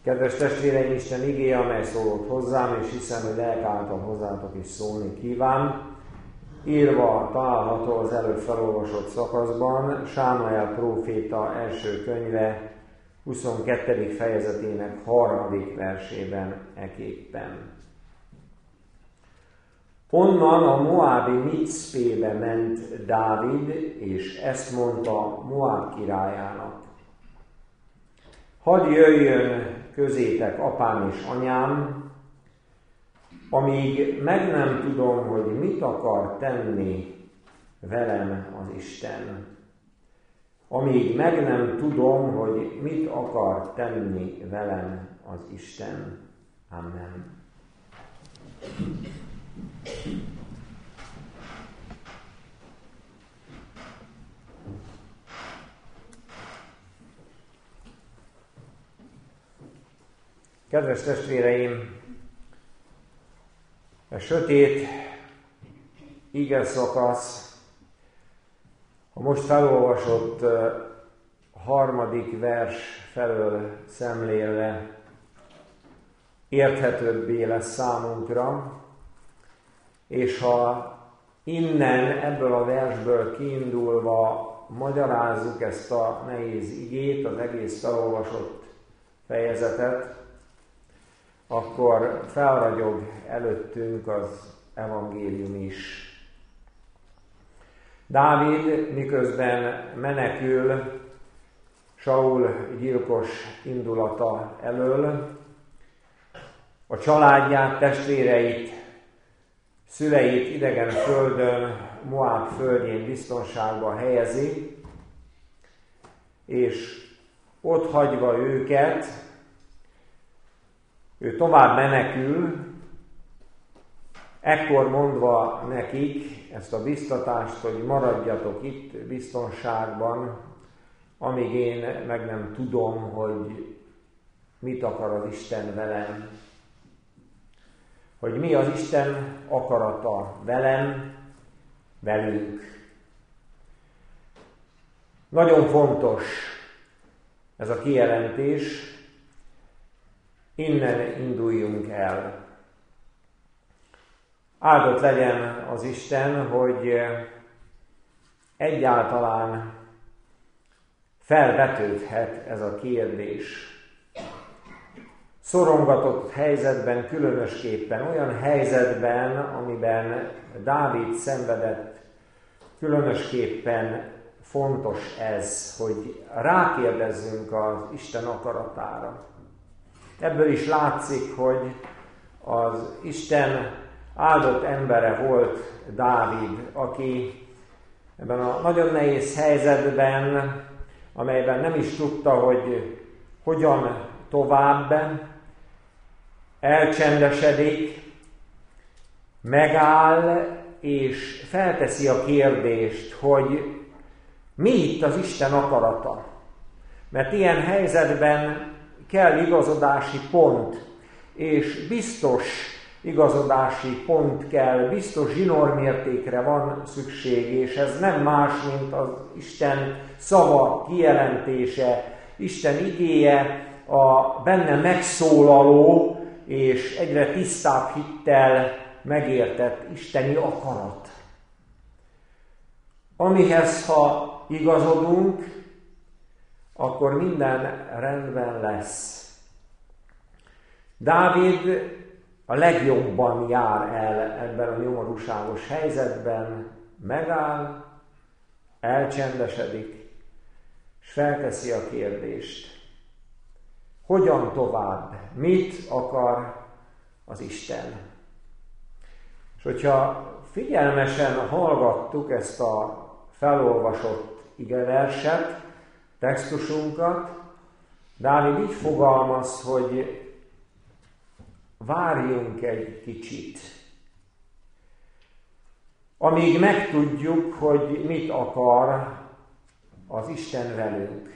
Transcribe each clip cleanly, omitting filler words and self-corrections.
Kedves testvéreim, Isten igéje, amely szólott hozzám, és hiszem, hogy lelk által hozzátok is szólni kíván, írva található az előbb felolvasott szakaszban, Sámuel próféta első könyve 22. fejezetének 3. versében eképpen. Onnan a moábi Micpébe ment Dávid, és ezt mondta Moáb királyának: hadd jöjjön közétek apám és anyám, amíg meg nem tudom, hogy mit akar tenni velem az Isten. Amíg meg nem tudom, hogy mit akar tenni velem az Isten. Amen. Kedves testvéreim, a sötét igeszakasz, a most felolvasott 3. vers felől szemlélve érthetőbbé lesz számunkra, és ha innen, ebből a versből kiindulva magyarázzuk ezt a nehéz igét, az egész felolvasott fejezetet, akkor felragyog előttünk az evangélium is. Dávid miközben menekül Saul gyilkos indulata elől, a családját, testvéreit, szüleit idegen földön, Moáb földjén biztonságba helyezi, és ott hagyva őket, ő tovább menekül, ekkor mondva nekik ezt a biztatást, hogy maradjatok itt biztonságban, amíg én meg nem tudom, hogy mit akar az Isten velem. Hogy mi az Isten akarata velem, velünk. Nagyon fontos ez a kijelentés, innen induljunk el. Áldott legyen az Isten, hogy egyáltalán felvetődhet ez a kérdés. Szorongatott helyzetben, különösképpen olyan helyzetben, amiben Dávid szenvedett, különösképpen fontos ez, hogy rákérdezzünk az Isten akaratára. Ebből is látszik, hogy az Isten áldott embere volt Dávid, aki ebben a nagyon nehéz helyzetben, amelyben nem is tudta, hogy hogyan tovább, elcsendesedik, megáll, és felteszi a kérdést, hogy mi itt az Isten akarata. Mert ilyen helyzetben kell igazodási pont, és biztos igazodási pont kell, biztos zsinórmértékre van szükség, és ez nem más, mint az Isten szava kijelentése, Isten igéje, a benne megszólaló és egyre tisztább hittel megértett isteni akarat. Amihez, ha igazodunk, akkor minden rendben lesz. Dávid a legjobban jár el ebben a nyomorúságos helyzetben, megáll, elcsendesedik, és felteszi a kérdést. Hogyan tovább? Mit akar az Isten? És hogyha figyelmesen hallgattuk ezt a felolvasott igeverset, textusunkat, Dávid így fogalmaz, hogy várjunk egy kicsit, amíg megtudjuk, hogy mit akar az Isten velünk.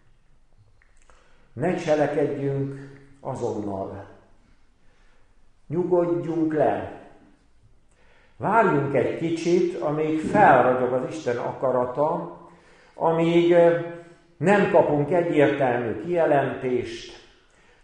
Ne cselekedjünk azonnal. Nyugodjunk le. Várjunk egy kicsit, amíg felragyog az Isten akarata, amíg nem kapunk egyértelmű kijelentést,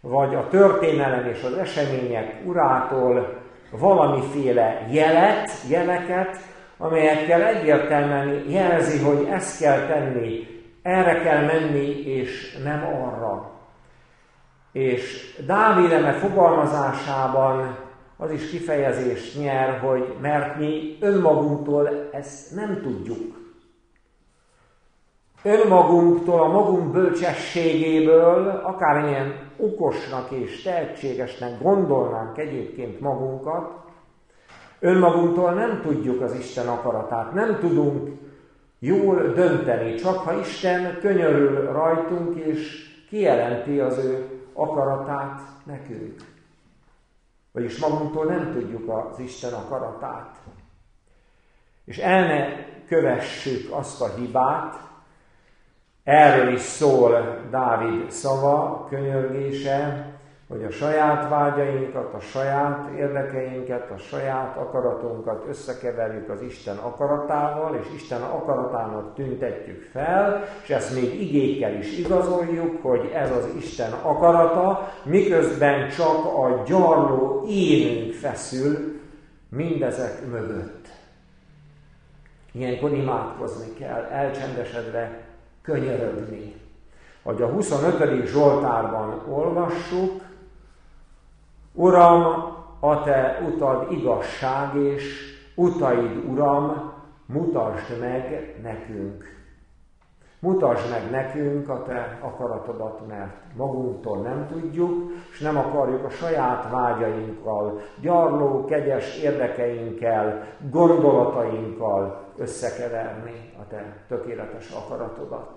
vagy a történelem és az események urától valamiféle jeleket, amelyekkel egyértelműen jelzi, hogy ezt kell tenni, erre kell menni, és nem arra. És Dávid eme fogalmazásában az is kifejezést nyer, hogy mert mi önmagunktól ezt nem tudjuk. Önmagunktól, a magunk bölcsességéből, akármilyen okosnak és tehetségesnek gondolnánk egyébként magunkat, önmagunktól nem tudjuk az Isten akaratát, nem tudunk jól dönteni, csak ha Isten könyörül rajtunk és kijelenti az ő akaratát nekünk. Vagyis magunktól nem tudjuk az Isten akaratát. És el ne kövessük azt a hibát, erről is szól Dávid szava, könyörgése, hogy a saját vágyainkat, a saját érdekeinket, a saját akaratunkat összekeverjük az Isten akaratával, és Isten akaratának tüntetjük fel, és ezt még igékkel is igazoljuk, hogy ez az Isten akarata, miközben csak a gyarló énünk feszül mindezek mögött. Ilyenkor imádkozni kell, elcsendesedve könyörögni. Hogy a 25. Zsoltárban olvassuk, Uram, a te utad igazság, és utaid, Uram, mutasd meg nekünk. Mutasd meg nekünk a te akaratodat, mert magunktól nem tudjuk, és nem akarjuk a saját vágyainkkal, gyarló, kegyes érdekeinkkel, gondolatainkkal összekeverni a te tökéletes akaratodat.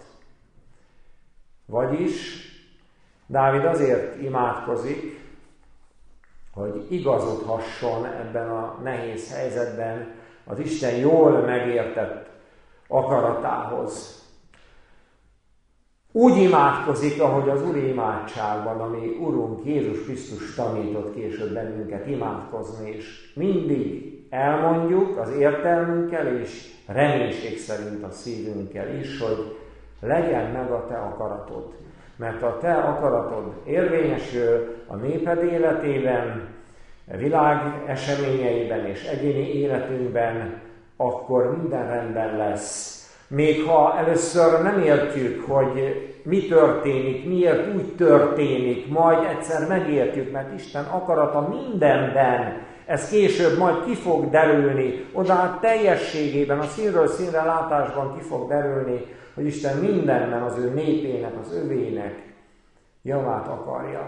Vagyis Dávid azért imádkozik, hogy igazodhasson ebben a nehéz helyzetben az Isten jól megértett akaratához. Úgy imádkozik, ahogy az Úri imádságban, ami Urunk Jézus Krisztus tanított később bennünket imádkozni, és mindig elmondjuk az értelmünkkel és reménység szerint a szívünkkel is, hogy legyen meg a te akaratod. Mert a te akaratod érvényesül a néped életében, a világ eseményeiben és egyéni életünkben, akkor minden rendben lesz. Még ha először nem értjük, hogy mi történik, miért úgy történik, majd egyszer megértjük, mert Isten akarata mindenben, ez később majd ki fog derülni, oda teljességében, a színről színre látásban ki fog derülni, hogy Isten mindenben az ő népének, az övének javát akarja.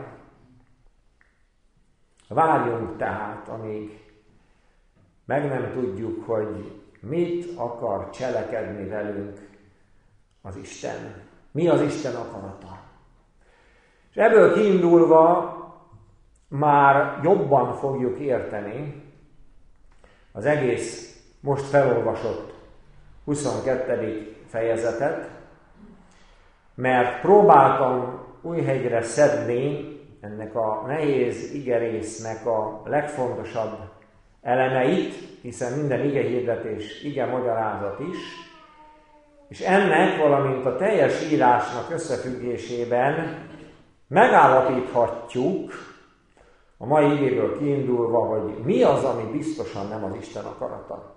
Várjunk tehát, amíg meg nem tudjuk, hogy mit akar cselekedni velünk az Isten. Mi az Isten akarata? És ebből kiindulva már jobban fogjuk érteni az egész most felolvasott 22. fejezetet, mert próbáltam újhegyre szedni ennek a nehéz igerésznek a legfontosabb elemeit, hiszen minden igehirdetés, igemagyarázat is, és ennek, valamint a teljes írásnak összefüggésében megállapíthatjuk, a mai igéből kiindulva, hogy mi az, ami biztosan nem az Isten akarata.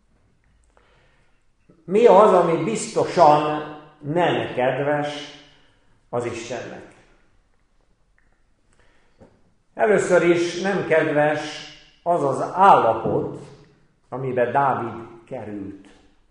Mi az, ami biztosan nem kedves az Istennek. Először is nem kedves az az állapot, amiben Dávid került.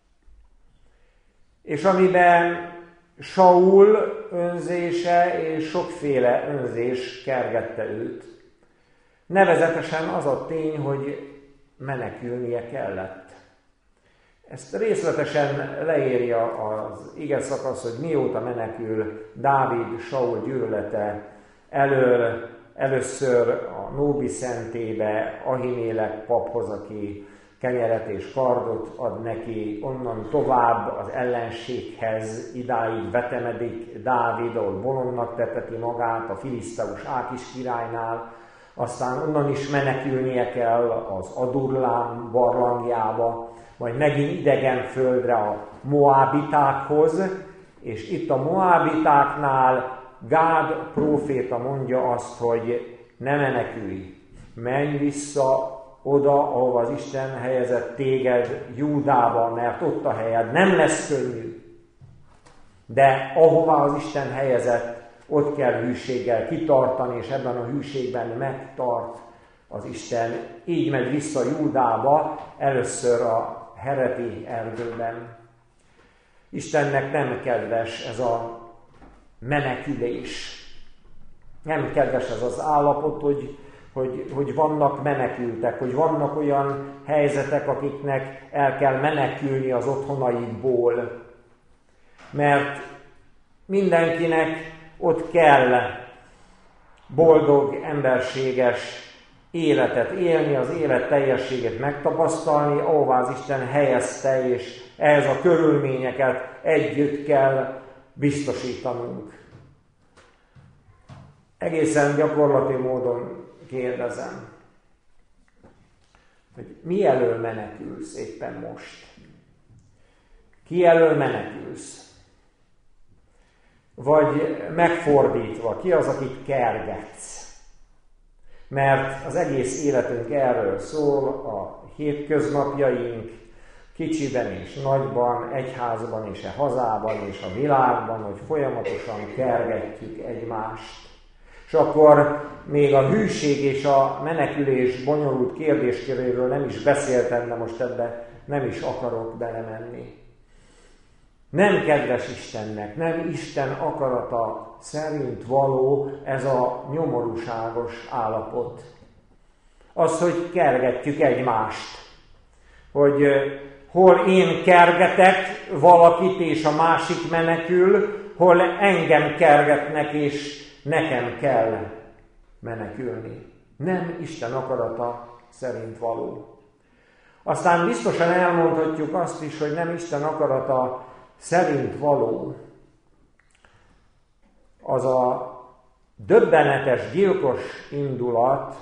És amiben Saul önzése és sokféle önzés kergette őt. Nevezetesen az a tény, hogy menekülnie kellett. Ezt részletesen leírja az igeszakasz, hogy mióta menekül Dávid Saul gyűlölete elől, először a Nóbi szentébe, Ahimélek paphoz, aki kenyeret és kardot ad neki, onnan tovább az ellenséghez, idáig vetemedik Dávid, ahol bolondnak teteti magát a filiszteus Ákis királynál, aztán onnan is menekülnie kell az Adurlám barlangjába, majd megint idegen földre a moábitákhoz, és itt a moábitáknál Gád próféta mondja azt, hogy ne menekülj, menj vissza oda, ahova az Isten helyezett téged, Júdában, mert ott a helyed. Nem lesz könnyű, de ahová az Isten helyezett, ott kell hűséggel kitartani, és ebben a hűségben megtart az Isten. Így megy vissza Júdába, először a Hereti erdőben. Istennek nem kedves ez a menekülés. Nem kedves ez az állapot, hogy vannak menekültek, hogy vannak olyan helyzetek, akiknek el kell menekülni az otthonaikból. Mert mindenkinek ott kell boldog, emberséges életet élni, az élet teljességét megtapasztalni, ahová az Isten helyezte, és ehhez a körülményeket együtt kell biztosítanunk. Egészen gyakorlati módon kérdezem, hogy mi elől menekülsz éppen most? Ki elől menekülsz? Vagy megfordítva, ki az, akit kergetsz? Mert az egész életünk erről szól, a hétköznapjaink kicsiben és nagyban, egyházban és a hazában és a világban, hogy folyamatosan kergetjük egymást. És akkor még a hűség és a menekülés bonyolult kérdésköréről nem is beszéltem, de most ebbe nem is akarok belemenni. Nem kedves Istennek, nem Isten akarata szerint való ez a nyomorúságos állapot. Az, hogy kergetjük egymást. Hogy hol én kergetek valakit, és a másik menekül, hol engem kergetnek, és nekem kell menekülni. Nem Isten akarata szerint való. Aztán biztosan elmondhatjuk azt is, hogy nem Isten akarata szerint való az a döbbenetes, gyilkos indulat,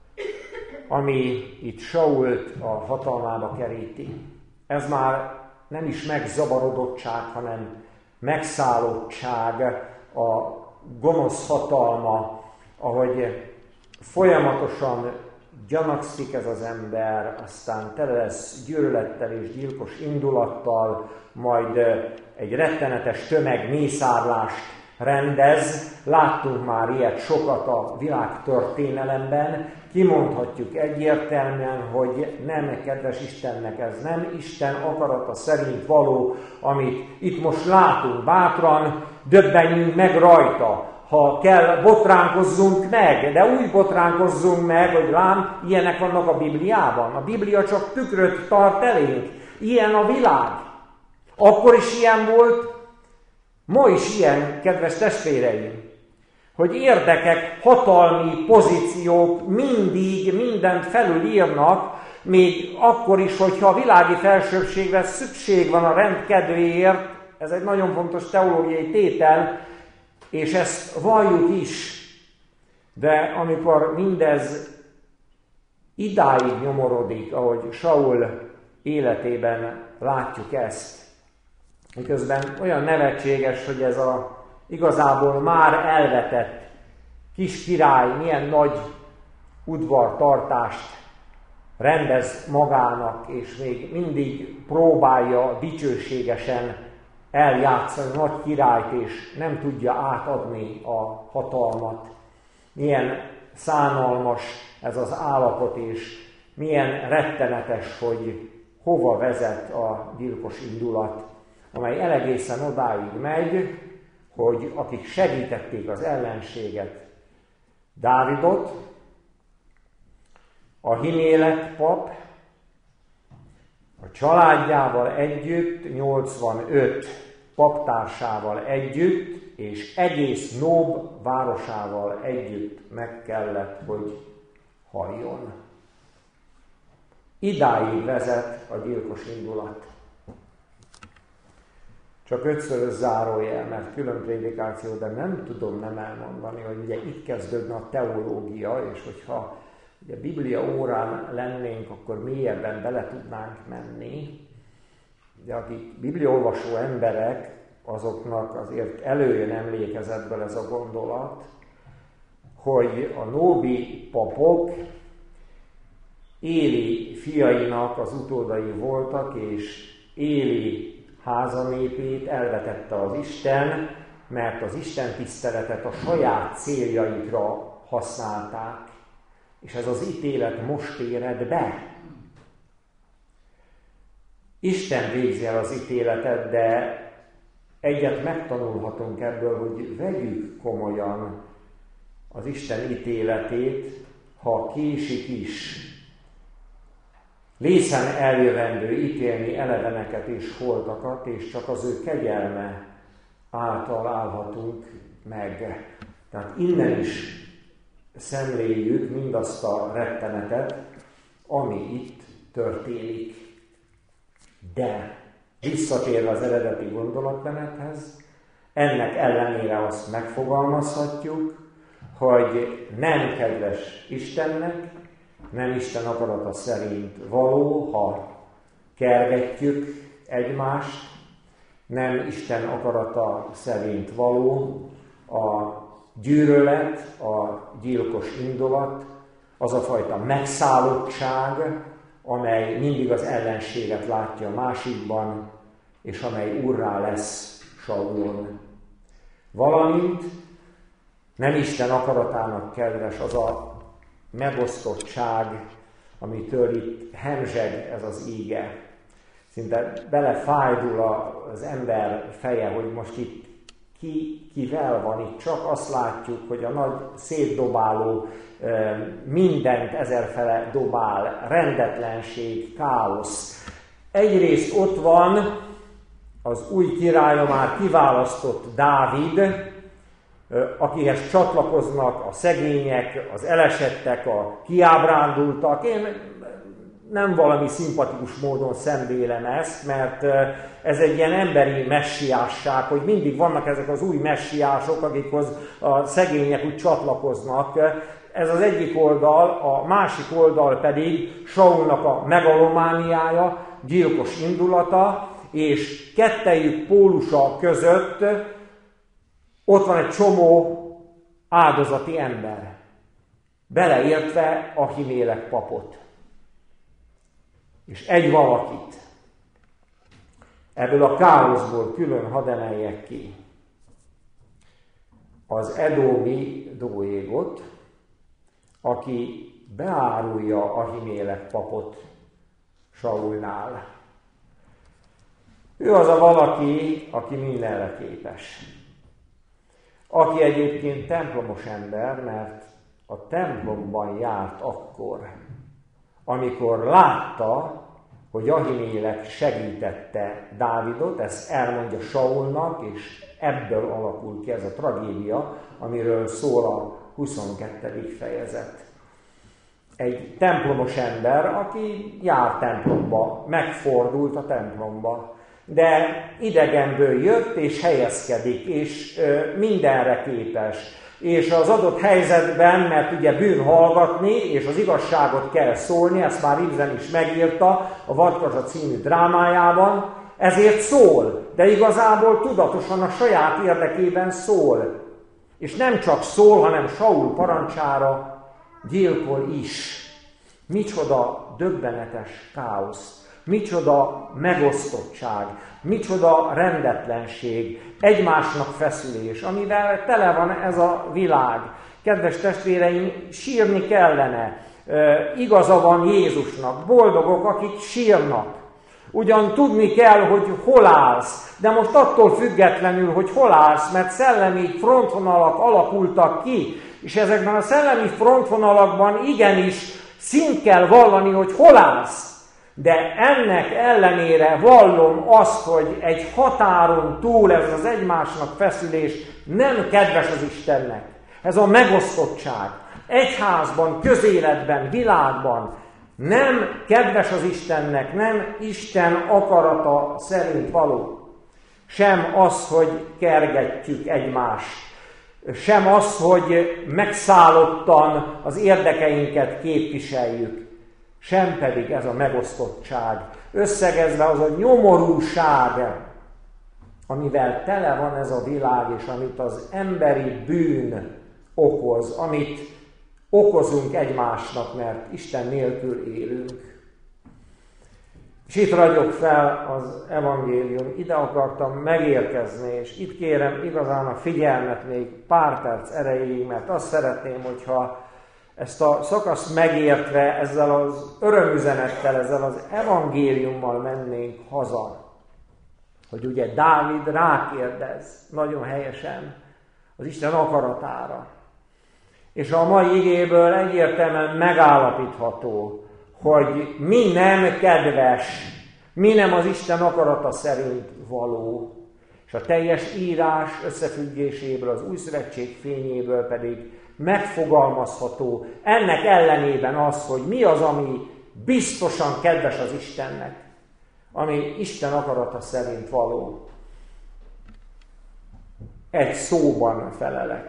ami itt Sault a hatalmába keríti. Ez már nem is megzavarodottság, hanem megszállottság, a gonosz hatalma, ahogy folyamatosan gyanakszik ez az ember, aztán tele lesz gyűlölettel és gyilkos indulattal, majd egy rettenetes tömegmészárlást rendez. Láttunk már ilyet sokat a világtörténelemben. Kimondhatjuk egyértelműen, hogy nem kedves Istennek, ez nem Isten akarata szerint való, amit itt most látunk. Bátran döbbenjünk meg rajta. Ha kell, botránkozzunk meg, de úgy botránkozzunk meg, hogy lám, ilyenek vannak a Bibliában. A Biblia csak tükröt tart elénk. Ilyen a világ. Akkor is ilyen volt, ma is ilyen, kedves testvéreim. Hogy érdekek, hatalmi pozíciók mindig mindent felülírnak, még akkor is, hogyha a világi felsőbbségre szükség van a rend kedvéért, ez egy nagyon fontos teológiai tétel, és ezt valljuk is. De amikor mindez idáig nyomorodik, ahogy Saul életében látjuk ezt, miközben olyan nevetséges, hogy ez a igazából már elvetett kis király milyen nagy udvartartást rendez magának, és még mindig próbálja dicsőségesen eljátszani nagy királyt, és nem tudja átadni a hatalmat. Milyen szánalmas ez az állapot, és milyen rettenetes, hogy hova vezet a gyilkos indulat, amely egészen odáig megy, hogy akik segítették az ellenséget, Dávidot, a Himélek pap, a családjával együtt, 85 paptársával együtt, és egész Nób városával együtt meg kellett, hogy halljon. Idáig vezet a gyilkos indulat. Csak 5-szörös zárójel, mert külön prédikáció, de nem tudom nem elmondani, hogy ugye itt kezdődne a teológia, és hogyha ugye Biblia órán lennénk, akkor mélyebben bele tudnánk menni. De akik bibliaolvasó emberek, azoknak azért előjön emlékezetből ez a gondolat, hogy a nóbi papok Éli fiainak az utódai voltak, és Éli házanépét elvetette az Isten, mert az Isten tiszteletet a saját céljaikra használták, és ez az ítélet most éred be. Isten végzi el az ítéletet, de egyet megtanulhatunk ebből, hogy vegyük komolyan az Isten ítéletét, ha késik is. Lészen eljövendő ítélni eleveneket és holtakat, és csak az ő kegyelme által állhatunk meg. Tehát innen is szemléljük mindazt a rettenetet, ami itt történik. De visszatérve az eredeti gondolatmenethez, ennek ellenére azt megfogalmazhatjuk, hogy nem kedves Istennek, nem Isten akarata szerint való, ha kergetjük egymást, nem Isten akarata szerint való a gyűlölet, a gyilkos indulat, az a fajta megszállottság, amely mindig az ellenséget látja a másikban, és amely urrá lesz Saulon. Valamint nem Isten akaratának kedves az a megosztottság, amitől itt hemzseg ez az íge. Szinte belefájdul az ember feje, hogy most itt kivel van, itt csak azt látjuk, hogy a nagy szétdobáló, mindent ezerfele dobál, rendetlenség, káosz. Egyrészt ott van az új királya, már kiválasztott Dávid, akihez csatlakoznak a szegények, az elesettek, a kiábrándultak. Én nem valami szimpatikus módon szemlélem ezt, mert ez egy ilyen emberi messiásság, hogy mindig vannak ezek az új messiások, akikhoz a szegények úgy csatlakoznak. Ez az egyik oldal, a másik oldal pedig Saulnak a megalomániája, gyilkos indulata, és kettejük pólusa között ott van egy csomó áldozati ember, beleértve Ahimélek papot. És egy valakit ebből a káoszból külön hadd emeljek ki. Az edómi Dóégot, aki beárulja Ahimélek papot Saulnál. Ő az a valaki, aki mindenre képes. Aki egyébként templomos ember, mert a templomban járt akkor, amikor látta, hogy Ahimélek segítette Dávidot, ezt elmondja Saulnak, és ebből alakul ki ez a tragédia, amiről szól a 22. fejezet. Egy templomos ember, aki jár templomba, megfordult a templomba, de idegenből jött és helyezkedik, és mindenre képes. És az adott helyzetben, mert ugye bűn hallgatni, és az igazságot kell szólni, ezt már Ibsen is megírta a Vadkazsa című drámájában, ezért szól, de igazából tudatosan a saját érdekében szól. És nem csak szól, hanem Saul parancsára gyilkol is. Micsoda döbbenetes káosz, micsoda megosztottság, micsoda rendetlenség, egymásnak feszülés, amivel tele van ez a világ. Kedves testvéreim, sírni kellene. Igaza van Jézusnak, boldogok, akik sírnak. Ugyan tudni kell, hogy hol állsz, de most attól függetlenül, hogy hol állsz, mert szellemi frontvonalak alakultak ki, és ezekben a szellemi frontvonalakban igenis szint kell vallani, hogy hol állsz. De ennek ellenére vallom azt, hogy egy határon túl ez az egymásnak feszülés nem kedves az Istennek. Ez a megosztottság. Egyházban, közéletben, világban nem kedves az Istennek, nem Isten akarata szerint való. Sem az, hogy kergetjük egymást. Sem az, hogy megszállottan az érdekeinket képviseljük. Sem pedig ez a megosztottság. Összegezve az a nyomorúság, amivel tele van ez a világ, és amit az emberi bűn okoz, amit okozunk egymásnak, mert Isten nélkül élünk. És itt ragyog fel az evangélium, ide akartam megérkezni, és itt kérem igazán a figyelmet még pár perc erejéig, mert azt szeretném, hogyha ezt a szakaszt megértve, ezzel az örömüzenettel, ezzel az evangéliummal mennénk haza. Hogy ugye Dávid rákérdez nagyon helyesen az Isten akaratára. És a mai igéből egyértelműen megállapítható, hogy mi nem kedves, mi nem az Isten akarata szerint való, és a teljes írás összefüggéséből, az Új Szövetség fényéből pedig megfogalmazható ennek ellenében az, hogy mi az, ami biztosan kedves az Istennek, ami Isten akarata szerint való. Egy szóban felelek.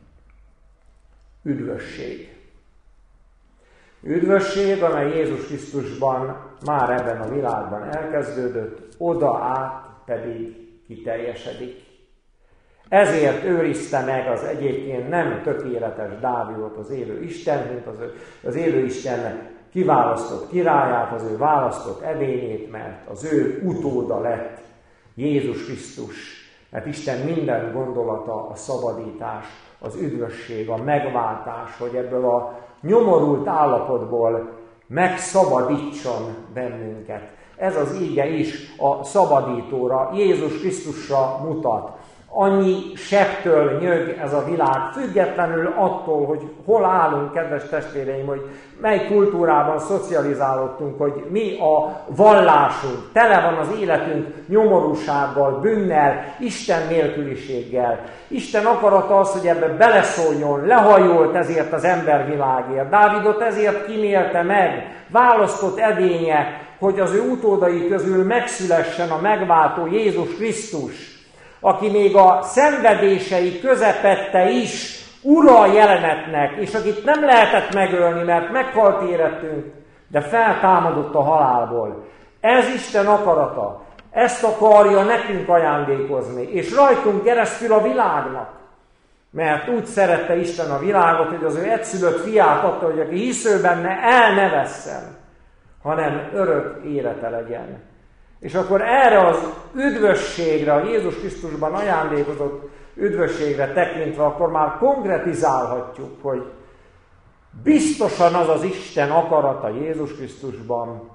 Üdvösség. Üdvösség, amely Jézus Krisztusban már ebben a világban elkezdődött, oda át pedig kiteljesedik. Ezért őrizte meg az egyébként nem tökéletes Dávidot az élő Isten, mint az élő Isten kiválasztott királyát, az ő választott edényét, mert az ő utóda lett Jézus Krisztus. Mert Isten minden gondolata a szabadítás, az üdvösség, a megváltás, hogy ebből a nyomorult állapotból megszabadítson bennünket. Ez az íge is a szabadítóra, Jézus Krisztusra mutat. Annyi sebtől nyög ez a világ, függetlenül attól, hogy hol állunk, kedves testvéreim, hogy mely kultúrában szocializálódtunk, hogy mi a vallásunk, tele van az életünk nyomorúsággal, bűnnel, Isten nélküliséggel. Isten akarata az, hogy ebbe beleszóljon, lehajolt ezért az embervilágért. Dávidot ezért kímélte meg, választott edénye, hogy az ő utódai közül megszülessen a megváltó Jézus Krisztus, aki még a szenvedései közepette is ura a jelenetnek, és akit nem lehetett megölni, mert meghalt érettünk, de feltámadott a halálból. Ez Isten akarata. Ezt akarja nekünk ajándékozni, és rajtunk keresztül a világnak. Mert úgy szerette Isten a világot, hogy az ő egyszülött fiát adta, hogy aki hisző benne, el ne vesszen, hanem örök élete legyen. És akkor erre az üdvösségre, a Jézus Krisztusban ajándékozott üdvösségre tekintve, akkor már konkretizálhatjuk, hogy biztosan az az Isten akarata Jézus Krisztusban,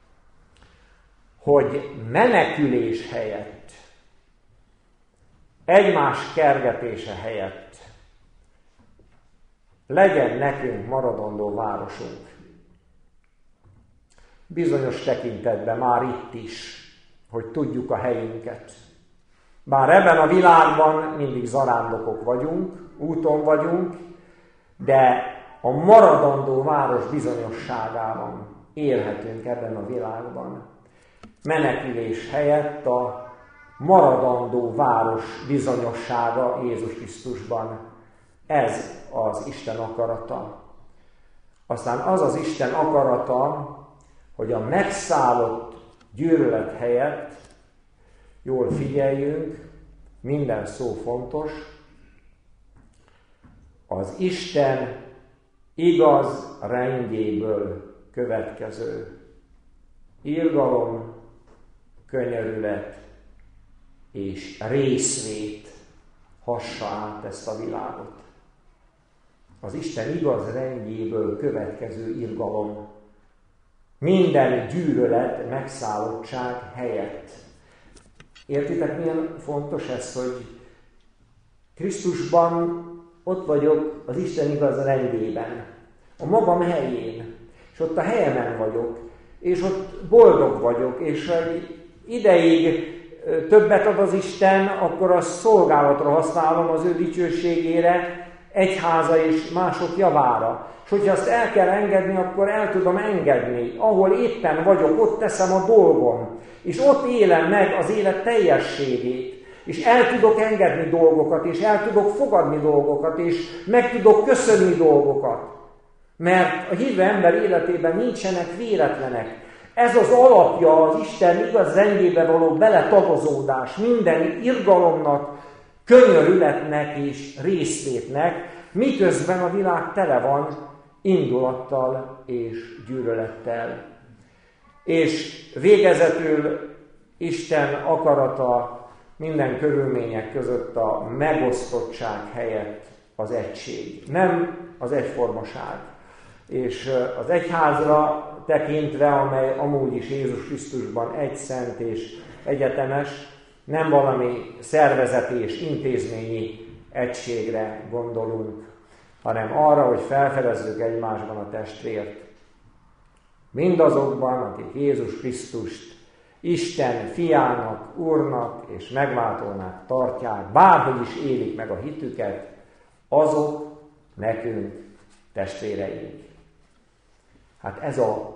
hogy menekülés helyett, egymás kergetése helyett legyen nekünk maradandó városunk. Bizonyos tekintetben már itt is, hogy tudjuk a helyünket. Bár ebben a világban mindig zarándokok vagyunk, úton vagyunk, de a maradandó város bizonyosságában élhetünk ebben a világban. Menekülés helyett a maradandó város bizonyossága Jézus Krisztusban. Ez az Isten akarata. Aztán az az Isten akarata, hogy a megszállott gyűlölet helyett, jól figyeljünk, minden szó fontos, az Isten igaz rendjéből következő irgalom, könyörület és részvét hassa át ezt a világot. Az Isten igaz rendjéből következő irgalom, minden gyűlölet, megszállottság helyett. Értitek, milyen fontos ez, hogy Krisztusban ott vagyok az Isten igaz rendjében, a magam helyén, és ott a helyemen vagyok, és ott boldog vagyok, és ha ideig többet ad az Isten, akkor azt szolgálatra használom az ő dicsőségére, egyháza és mások javára. És hogyha azt el kell engedni, akkor el tudom engedni. Ahol éppen vagyok, ott teszem a dolgom. És ott élem meg az élet teljességét. És el tudok engedni dolgokat, és el tudok fogadni dolgokat, és meg tudok köszönni dolgokat. Mert a hívő ember életében nincsenek véletlenek. Ez az alapja az Isten igaz rendjébe való beletagozódás minden irgalomnak, könyörületnek és részvétnek, miközben a világ tele van indulattal és gyűlölettel. És végezetül Isten akarata minden körülmények között a megosztottság helyett az egység, nem az egyformaság. És az egyházra tekintve, amely amúgy is Jézus Krisztusban egy szent és egyetemes, nem valami szervezeti és intézményi egységre gondolunk, hanem arra, hogy felfedezzük egymásban a testvért. Mindazokban, akik Jézus Krisztust Isten fiának, Úrnak és megváltónak tartják, bárhogy is élik meg a hitüket, azok nekünk testvéreink. Hát ez a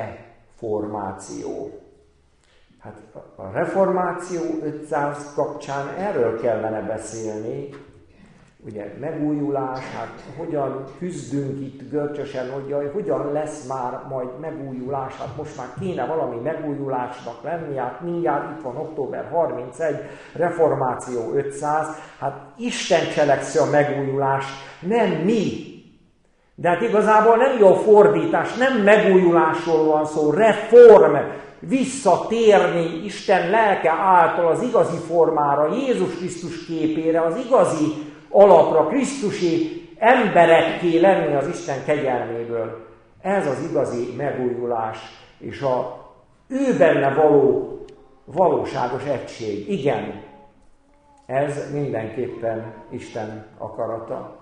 reformáció. Hát a reformáció 500 kapcsán erről kellene beszélni. Ugye megújulás, hát hogyan küzdünk itt görcsösen, hogy hogyan lesz már majd megújulás, hát most már kéne valami megújulásnak lenni, hát mindjárt itt van október 31, reformáció 500, hát Isten cselekszi a megújulást, nem mi. De hát igazából nem jó fordítás, nem megújulásról van szó, reform, visszatérni Isten lelke által az igazi formára, Jézus Krisztus képére, az igazi alapra, krisztusi emberekké lenni az Isten kegyelméből. Ez az igazi megújulás, és a ő benne való valóságos egység. Igen, ez mindenképpen Isten akarata.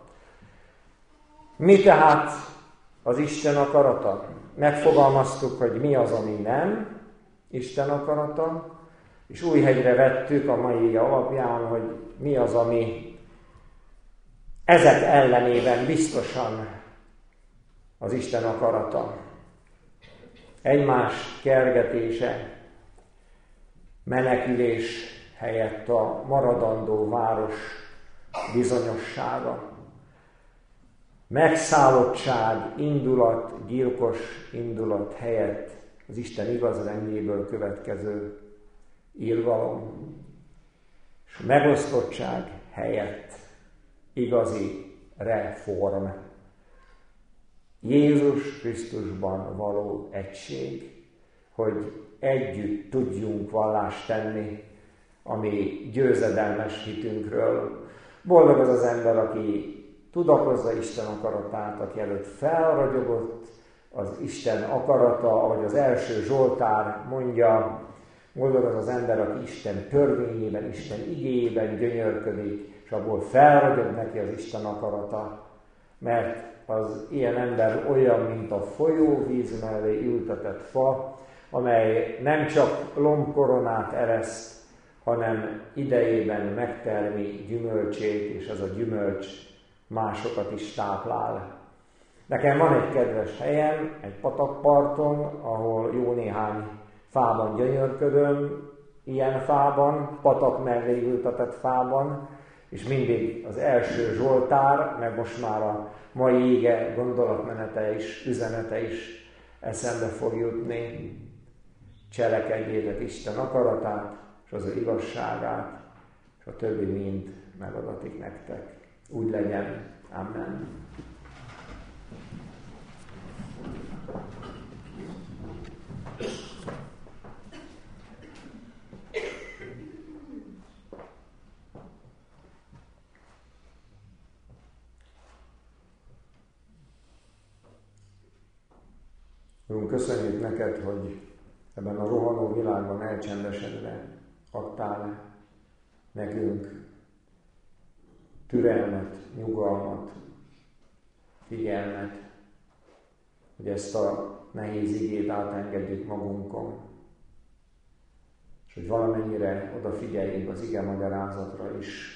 Mi tehát az Isten akarata? Megfogalmaztuk, hogy mi az, ami nem Isten akarata, és Újhegyre vettük a mai ige alapján, hogy mi az, ami ezek ellenében biztosan az Isten akarata. Egymás kergetése, menekülés helyett a maradandó város bizonyossága. Megszállottság, indulat, gyilkos indulat helyett az Isten igaz rendjéből következő irgalom. És megosztottság helyett igazi reform. Jézus Krisztusban való egység, hogy együtt tudjunk vallást tenni a mi győzedelmes hitünkről. Boldog az az ember, aki tudakozza Isten akaratát, aki előtt felragyogott az Isten akarata, ahogy az első Zsoltár mondja, boldog az az ember, aki Isten törvényében, Isten igéjében gyönyörködik, és abból felragyog neki az Isten akarata, mert az ilyen ember olyan, mint a folyóvíz mellé ültetett fa, amely nem csak lombkoronát ereszt, hanem idejében megtermi gyümölcsét, és ez a gyümölcs másokat is táplál. Nekem van egy kedves helyem, egy patakparton, ahol jó néhány fában gyönyörködöm, ilyen fában, patak mellé ültetett fában, és mindig az első Zsoltár, meg most már a mai ige gondolatmenete is, üzenete is eszembe fog jutni. Cselekedjétek Isten akaratát, és az ő igazságát, és a többi mind megadatik nektek. Úgy legyen. Amen. Úrunk, köszönjük neked, hogy ebben a rohanó világban elcsendesedve adtál nekünk türelmet, nyugalmat, figyelmet, hogy ezt a nehéz igét átengedjük magunkon, és hogy valamennyire odafigyeljünk az ige magyarázatra is.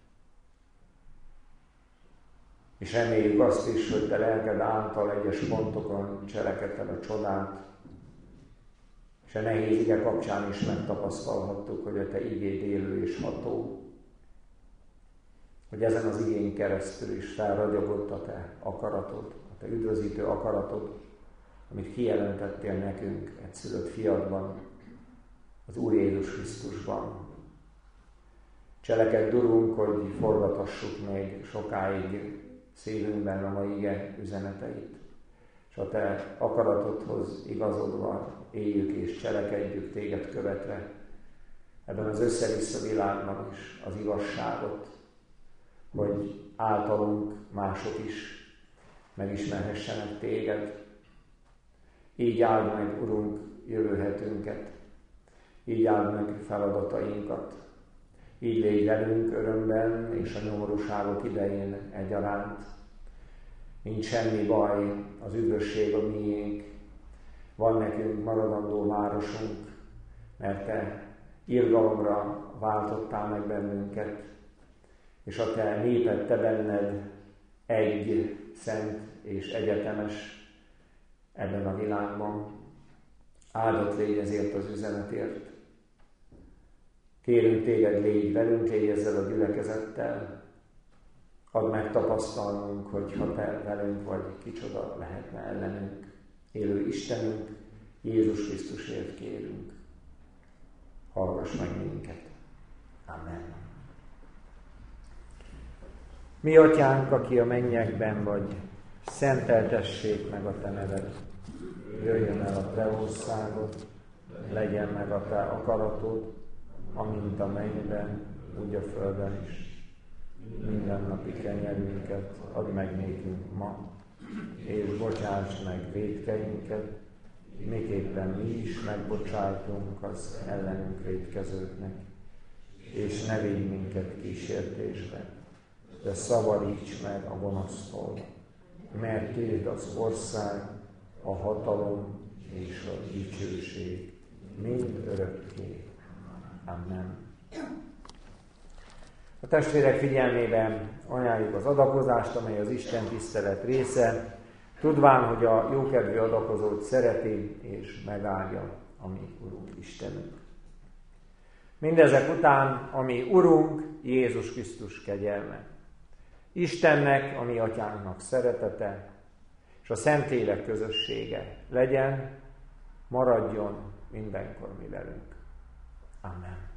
És reméljük azt is, hogy te lelked által egyes pontokon cselekedted a csodát, és a nehéz ige kapcsán is megtapasztalhattuk, hogy a te igéd élő és ható, hogy ezen az igén keresztül is felragyogott a te akaratod, a te üdvözítő akaratod, amit kijelentettél nekünk egyszülött fiadban, az Úr Jézus Krisztusban. Cselekedj, Urunk, hogy forgatassuk még sokáig szívünkben a mai ige üzeneteit, és a Te akaratodhoz igazodva éljük és cselekedjük téged követve ebben az össze-vissza világban is az igazságot, hogy általunk mások is megismerhessenek téged. Így áld meg, Urunk, jövő hetünket, így áld meg feladatainkat, így légy velünk örömben és a nyomorúságok idején egyaránt. Nincs semmi baj, az üdvösség a miénk, van nekünk maradandó városunk, mert Te irgalomra váltottál meg bennünket, és a Te néped, Te benned egy szent és egyetemes ebben a világban. Áldott légy ezért az üzenetért. Kérünk téged, légy velünk, légy ezzel a gyülekezettel. Add meg tapasztalnunk, hogy ha te velünk vagy, kicsoda lehetne ellenünk. Élő Istenünk, Jézus Krisztusért kérünk. Hallgass meg minket. Amen. Mi atyánk, aki a mennyekben vagy, szenteltessék meg a te neved. Jöjjön el a te országod, legyen meg a te akaratod, amint a mennyben, úgy a földön is. Mindennapi kenyerünket add meg nékünk ma, és bocsáss meg vétkeinket, miképpen mi is megbocsájtunk az ellenünk vétkezőknek. És ne vigy minket kísértésbe, de szabadíts meg a gonosztól, mert tiéd az ország, a hatalom és a dicsőség mind örökké. Amen. A testvérek figyelmében ajánljuk az adakozást, amely az Isten tisztelet része, tudván, hogy a jókedvű adakozót szereti és megáldja a mi Urunk Istenünk. Mindezek után a mi Urunk Jézus Krisztus kegyelme, Istennek, a mi Atyánknak szeretete, és a Szentlélek közössége legyen, maradjon mindenkor mi velünk. Amen.